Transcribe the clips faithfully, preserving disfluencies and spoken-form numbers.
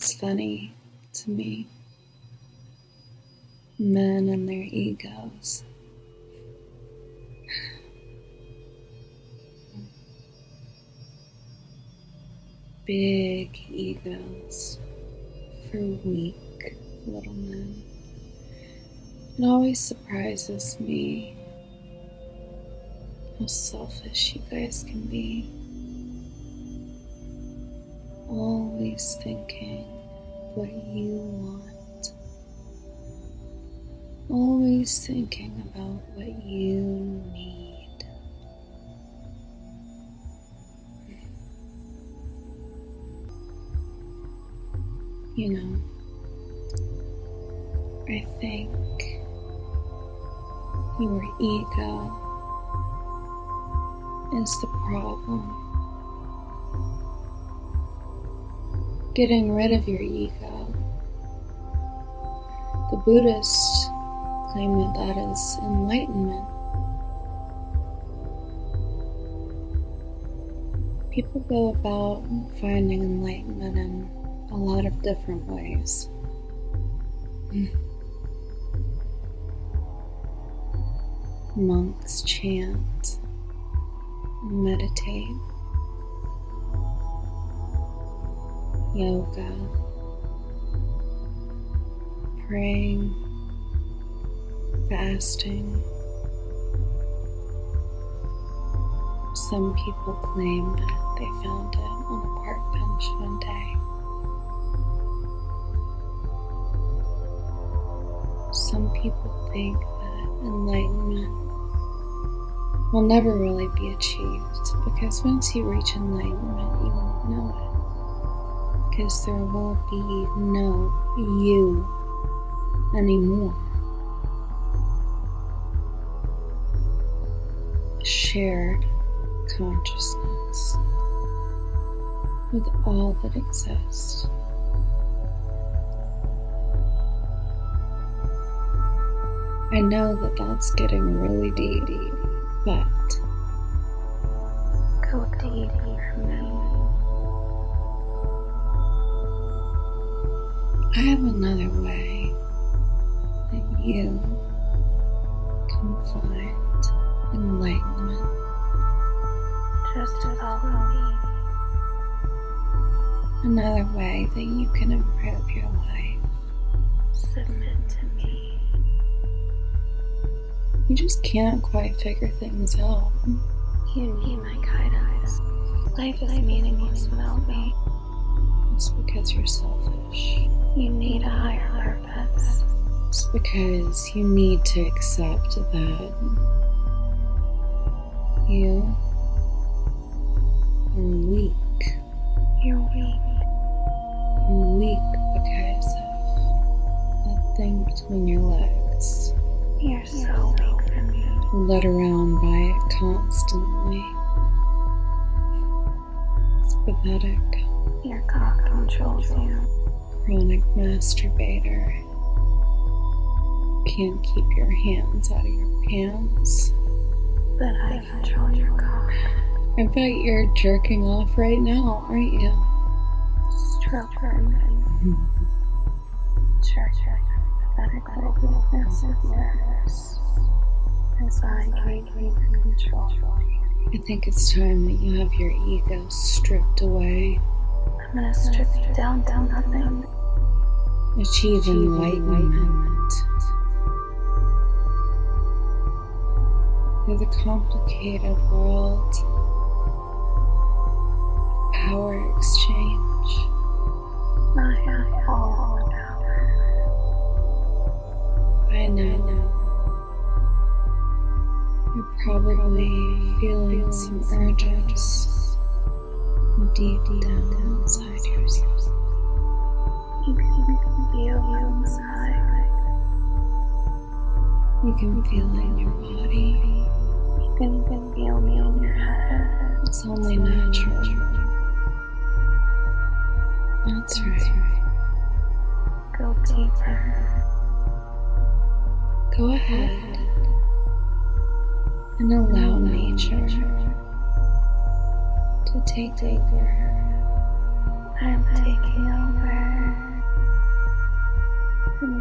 It's funny to me. Men and their egos. Big egos for weak little men. It always surprises me how selfish you guys can be. Always thinking what you want. Always thinking about what you need. You know, I think your ego is the problem. Getting rid of your ego. The Buddhists claim that that is enlightenment. People go about finding enlightenment in a lot of different ways. Monks chant, meditate, yoga, praying, fasting. Some people claim that they found it on a park bench one day. Some people think that enlightenment will never really be achieved because once you reach enlightenment, you won't know it. Because there will be no you anymore. Shared consciousness with all that exists. I know that that's getting really deep, but go deep for me. I have another way that you can find enlightenment. Just follow me. Another way that you can improve your life. Submit to me. You just can't quite figure things out. You need my guidance. Life is meaningless without me. It's because you're selfish. You need a higher purpose. It's because you need to accept that you are weak. You're weak. You're weak because of that thing between your legs. You're so weak for me. Led around by it constantly. It's pathetic. Your cock controls you. Chronic masturbator. Can't keep your hands out of your pants. But I control your cock. I bet you're jerking off right now, aren't you? Stroke her. Sure, sure. Pathetic weakness of yours. As I gain control. I think it's time that you have your ego stripped away. I'm gonna strip you down to nothing. Achieve enlightenment. Through the complicated world of power exchange. I have all the power. I know. You're probably feeling some urges deep down inside yourself. You can feel you inside. You can feel it in your body. You can, can feel me in your head. It's only natural. That's right. Go deeper. Go ahead and allow nature to take over. I'm taking over.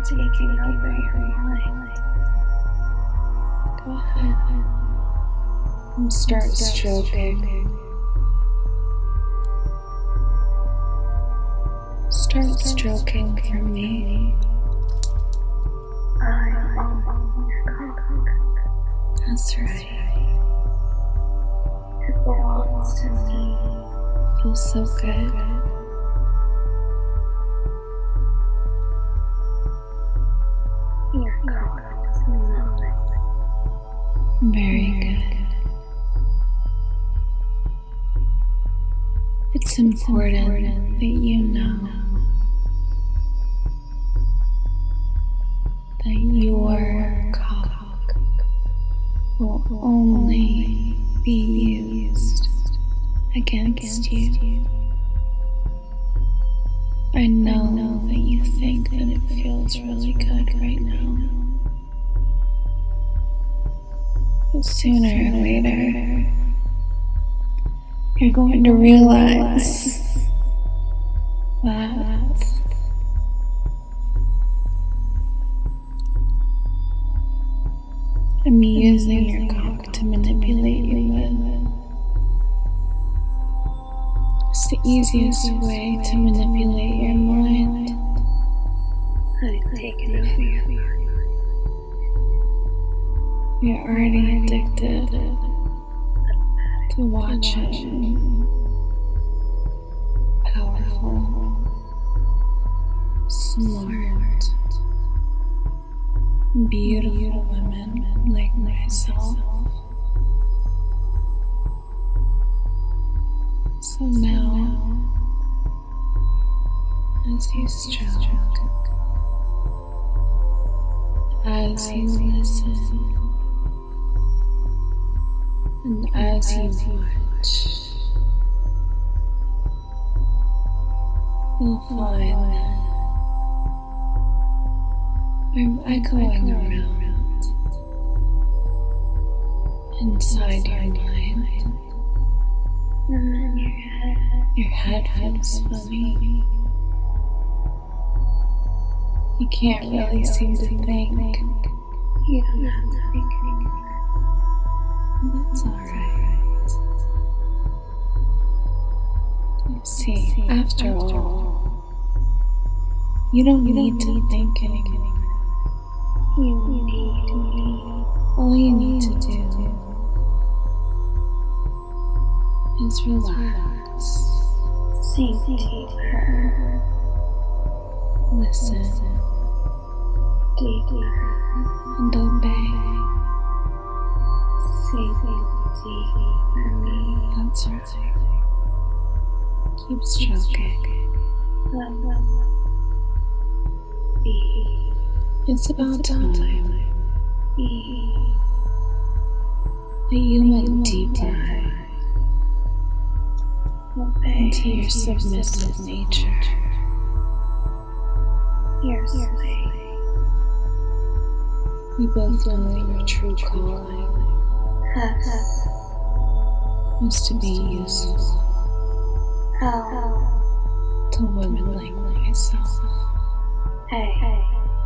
taking over your mind. Go ahead and start stroking. Start stroking for me. I am your cock. That's right. It belongs to me. Feels so good. Your cock is mine. Very good. It's important that you know that your cock will only be used against you. I know that you think that it feels really good right now, but sooner or later, you're going to realize that I'm using your cock to manipulate you with. It's the easiest way to manipulate your mind. I've taken over your mind. You're already addicted to watching powerful, smart, beautiful women like myself. So now, as you stroke, as you listen, and as you watch, you'll find that I'm echoing around inside your mind. And your head, your head feels funny. You can't really seem to think. You don't have to think anymore. That's alright. You see, after all, you don't need to think anymore. You need me. All you need to do is relax, sink deeper, listen deeper, and obey. Sink deeper, me. That's right. Keep stroking. Be. It's about time Be. that you went deeper into your submissive nature. Your slave. We both know your true calling was to be useful to women like myself. Hey.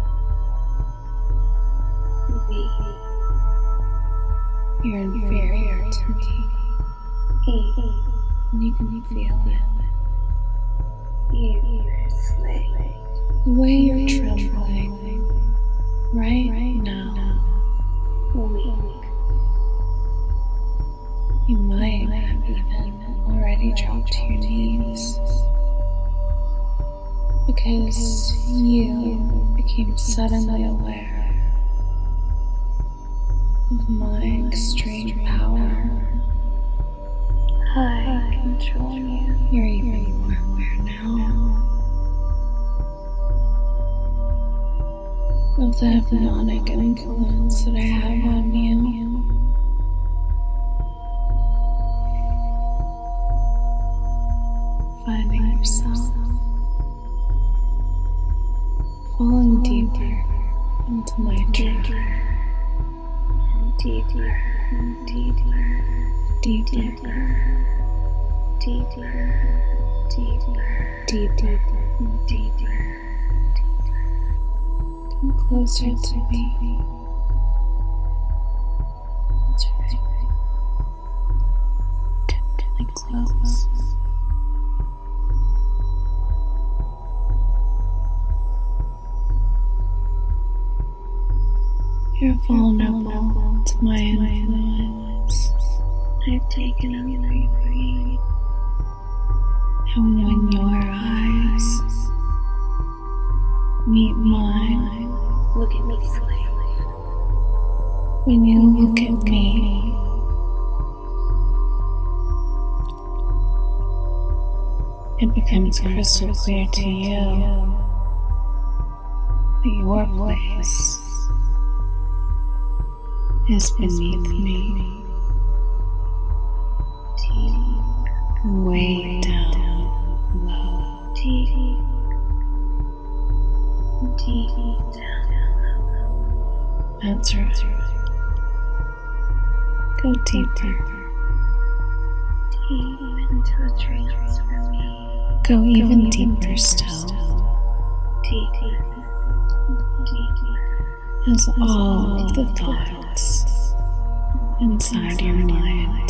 Me. You're inferior to me. And you can feel it. You're a slave. The way you're trembling right, right now. Weak. You might have even already dropped to your knees. Because you became suddenly aware of my extreme power. I control you. You're even more aware now of the hypnotic influence that I have on you. Finding yourself falling deeper into my trap. Deeper, deeper, deeper, deeper, deeper, deeper, deeper, deeper. and closer to me. That's right. Gently close. You're vulnerable to my influence. I've taken over your brain. And when your eyes meet mine, look at me slowly. When you look at me, it becomes crystal clear to you that your place is beneath me, way down low, deep, deep down. That's right. Go deeper. Deep into the dreams for me. Go even deeper still. Deep, deep, deep. As all of the thoughts inside your mind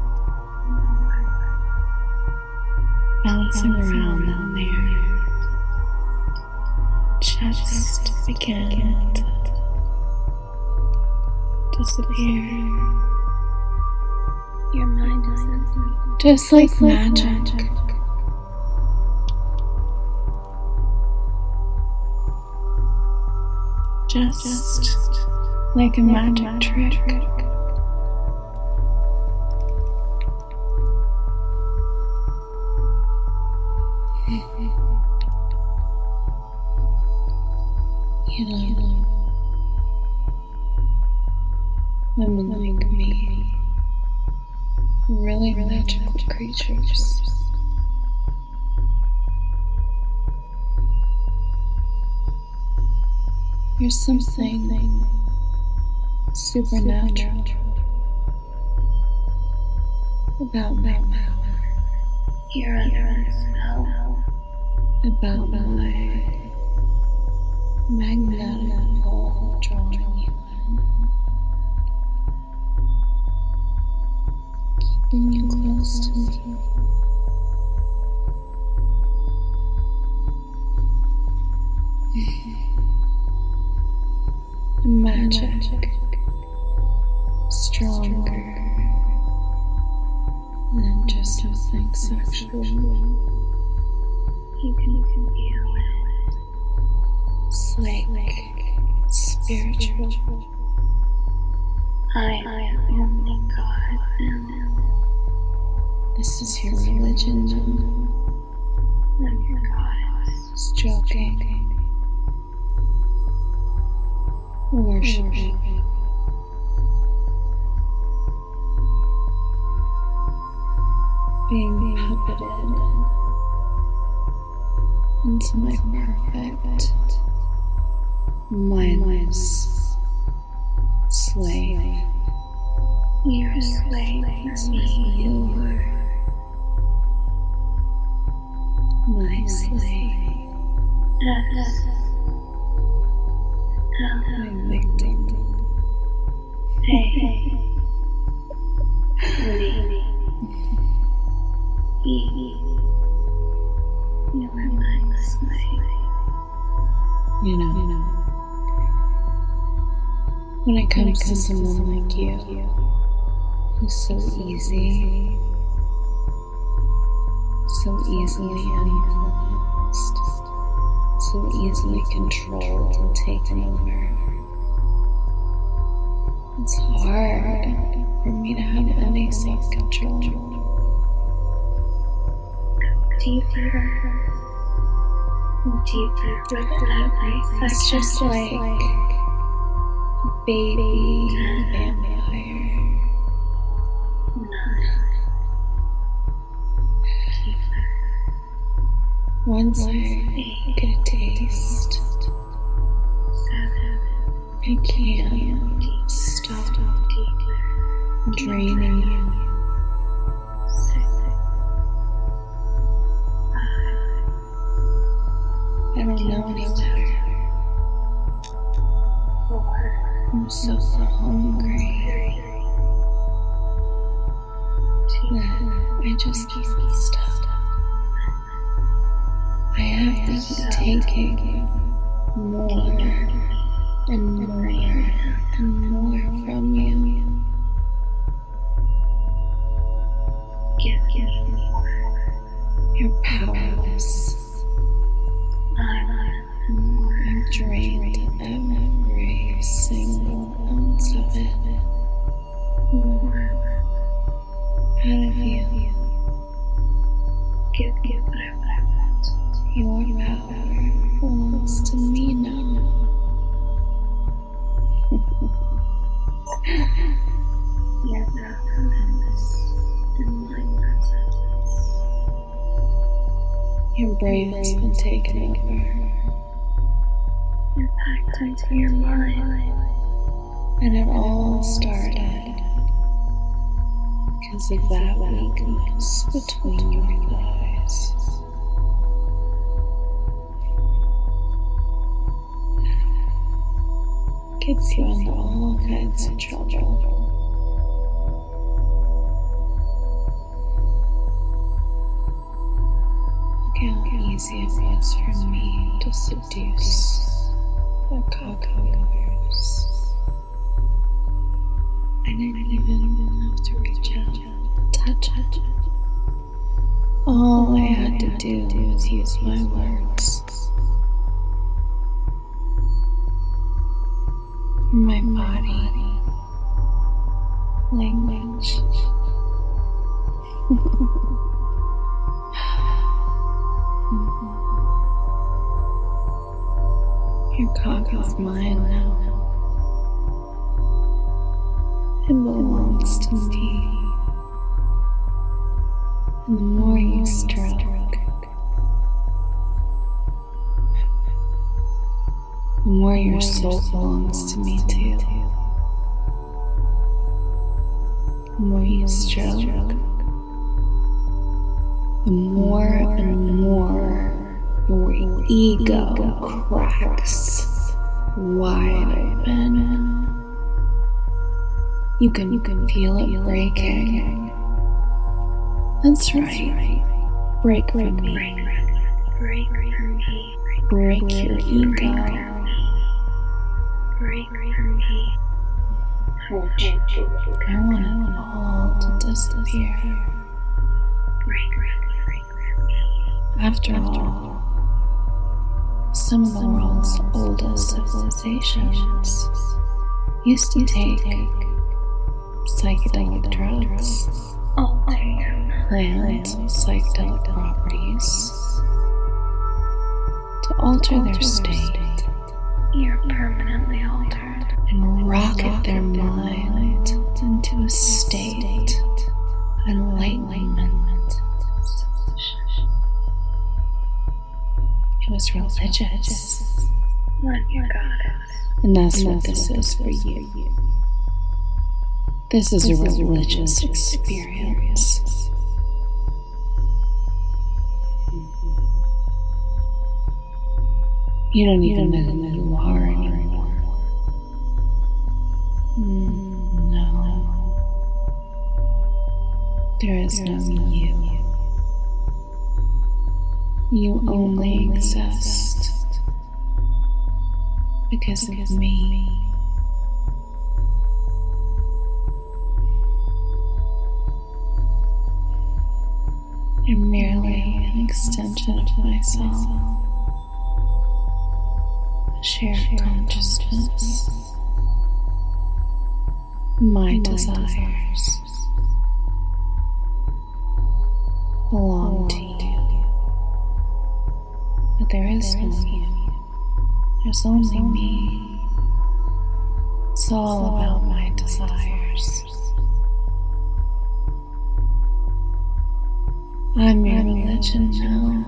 bouncing around in there just begin to disappear. Your mind is just like magic. Just like a magic trick. You know, women like me, really magical creatures. There's something supernatural about my power. You're under a spell. About my magnetic pull drawing you in, keeping you close to me. The magic stronger than just something sexual. You can feel it. It's like spiritual. I am only God now. This is your religion now. I'm your God. Stroking. Worshipping. Being puppeted into my perfect, mindless slave. You're a slave to me. You're my slave. Yes. My victim. Hey. Hey. You are my slave. You know, you know, when it comes, when it comes to someone, to someone like you, you, who's so easy, so easily influenced, so easily controlled and taken over, it's hard for me to have any self-control. Deeper, deeper with that place. That's just like a baby vampire. Once I get a taste, I can't stop draining you. I don't know any better. I'm so hungry that I just can't stop. I have to keep taking more and more and more from you. You're powerless. I'm drained every single ounce of it out of you. Your power belongs to me now. Your powerless in my presence. Your brain has been taken over. You're packed into your mind. And it all started because of that weakness between your thighs. Gets you into all kinds of trouble. Look how easy it was for me to seduce the cockroaches. I didn't even have to reach out and touch it. All I had to do was use my words. My body, language. Your cock is mine now. It belongs to me. And the more you stroke, the more your soul belongs to me too. The more you stroke, the more and more your ego cracks wide open. You can, you can feel it breaking. That's right. Break from me. Break from me. Break your ego. Break from me. I want it all to disappear. After all, some of the world's oldest civilizations used to take psychedelic drugs, plant psychedelic properties to alter their state. You're permanently altered. And rocket their mind into a state of enlightenment. It was religious. And that's what this is for you. This is a religious experience. You don't even know who you are anymore. Mm, no. There is no you. You only exist because of me. I'm merely an extension of myself. Shared consciousness, my desires belong to you, but there is no you, there's only me. It's all about my desires. I'm your religion now.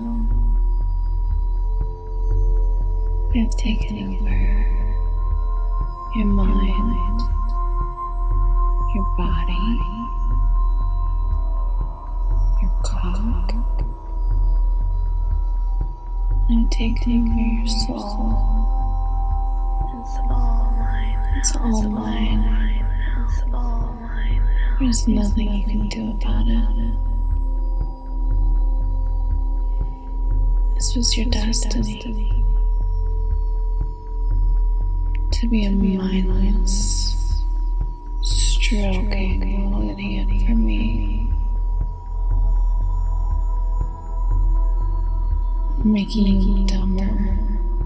I've taken over your mind, your body, your cock. I'm taking over your soul. It's all mine. It's all mine. It's all mine. There's nothing you can do about it. This was your destiny. To be a mindless, stroking little idiot for me. Making you dumber.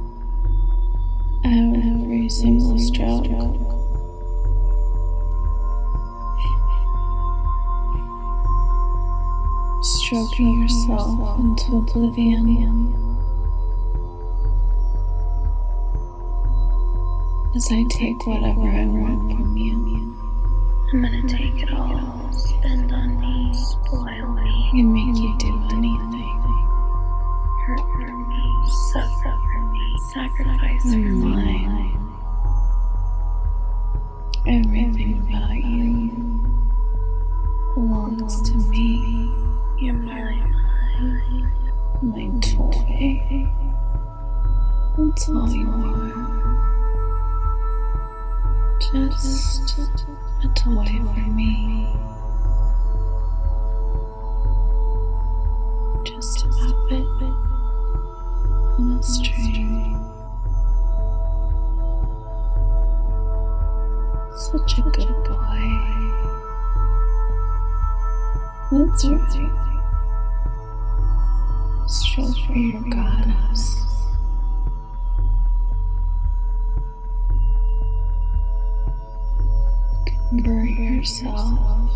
Every single stroke. Stroking yourself into oblivion. As I take whatever I want from you. I'm gonna take it all. Spend on me, spoil me, and make you do anything. Hurt for me, suffer for me, sacrifice for me. Everything about you belongs to me. You're mine, my toy. That's all you are. Just a toy for me. Just a puppet on a string. Such a good boy. That's right. Stroke for your goddess. Convert yourself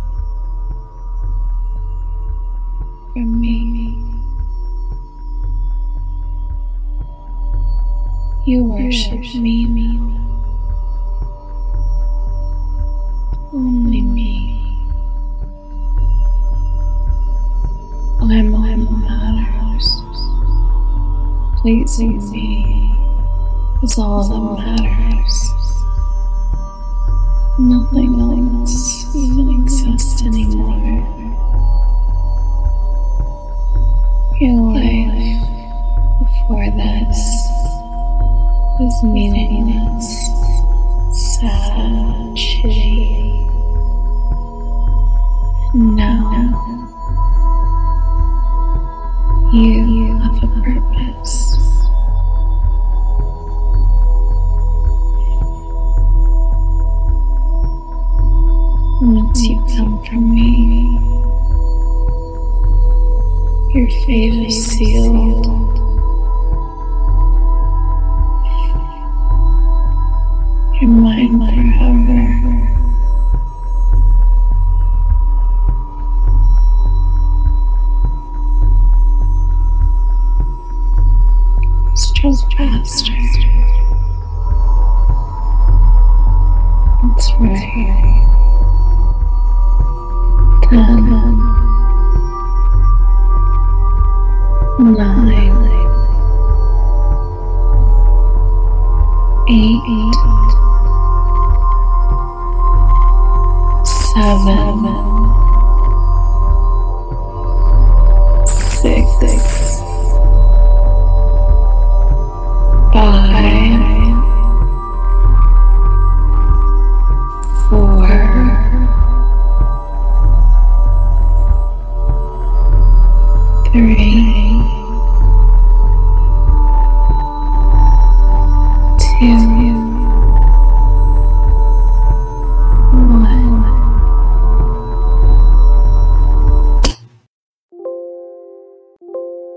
from me. You worship me. Only me. I'm all that matters. Pleasing me is all that matters. Nothing else even exists anymore. Your life before this was meaningless, sad, shitty. Now you have a purpose. Once you come from me, your fate is sealed. You're mine forever. Stroke faster. That's right. Ten, nine, eight, seven, six, five, four, three, two,